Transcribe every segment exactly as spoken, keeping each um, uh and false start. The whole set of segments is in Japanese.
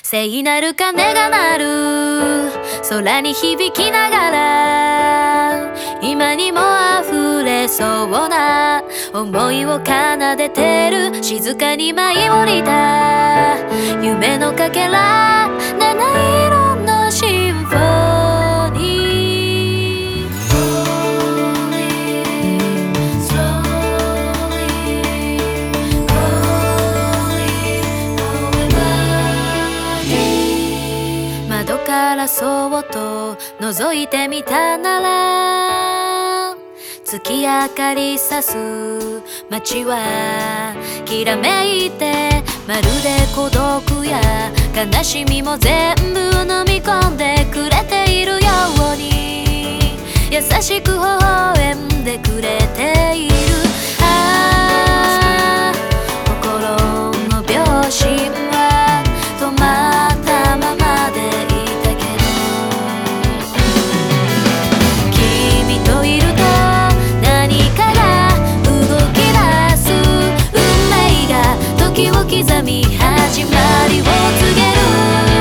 聖なる鐘が鳴る空に響きながら今にも溢れそうな思いを奏でてる静かに舞い降りた夢のかけら七色のシンフォニー Slowly, slowly, slowly 窓からそっと覗いてみたなら月明かりさす街はきらめいてまるで孤独や悲しみも全部飲み込んでくれているように優しく微笑んでくれているああ心の秒針は止まったままでいたけど君といると何かが動き出す運命が時を刻み始まりを告げる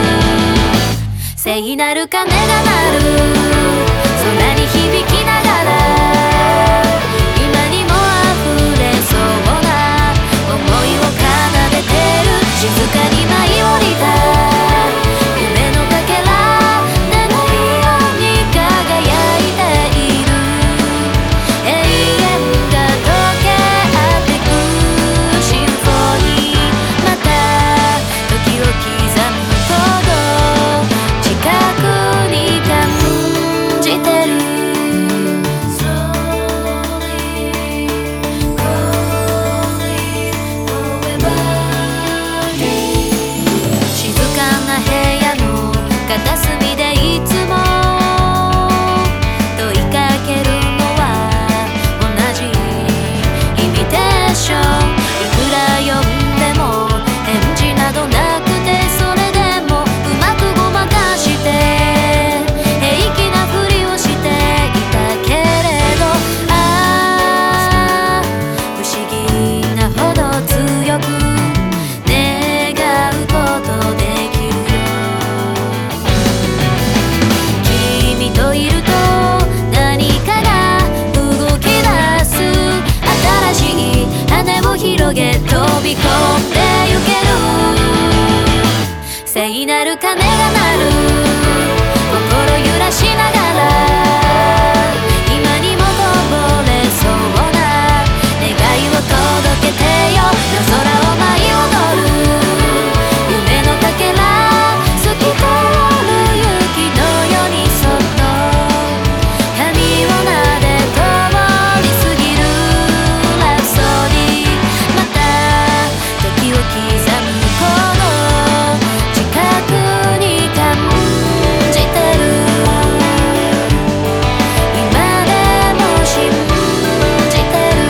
聖なる鐘が鳴る空に響きながら今にも溢れそうな思いを奏でてる静かに舞い降りた夢のかけら七色に輝いている永遠が溶け合ってくシンフォニーまた時を刻むほど近くに感じてる静かな部屋の片隅でいつも問いかけるのは同じイミテーションいくら呼んでも返事などなくてそれでもうまくごまかして平気なふりをしていたけれどああ不思議なほど強く願うことできるよ君といると何かが動き出す新しい羽を広げ飛び込んでゆける聖なる鐘が鳴る心揺らしながら今にもこぼれそうな願いを届けてよ夜空を舞い踊る夢のかけら透き通る雪のようにそっと髪を撫で通り過ぎるラプソディまた時を刻むこの近くに感じてる今でも信じてる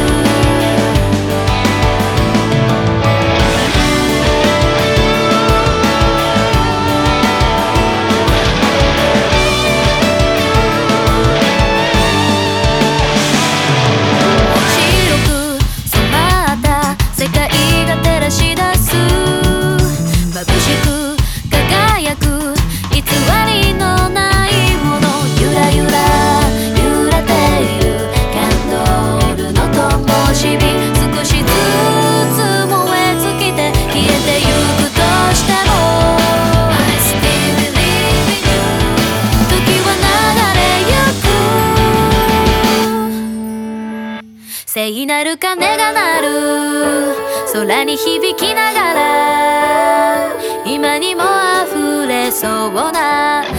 白く染まった世界が照らし出す眩しく輝く偽りのないものゆらゆら揺れているキャンドルの灯火少しずつ燃え尽きて消えてゆくとしても I still believe in you 時は流れゆく聖なる鐘が鳴る空に響きながら今にも溢れそうな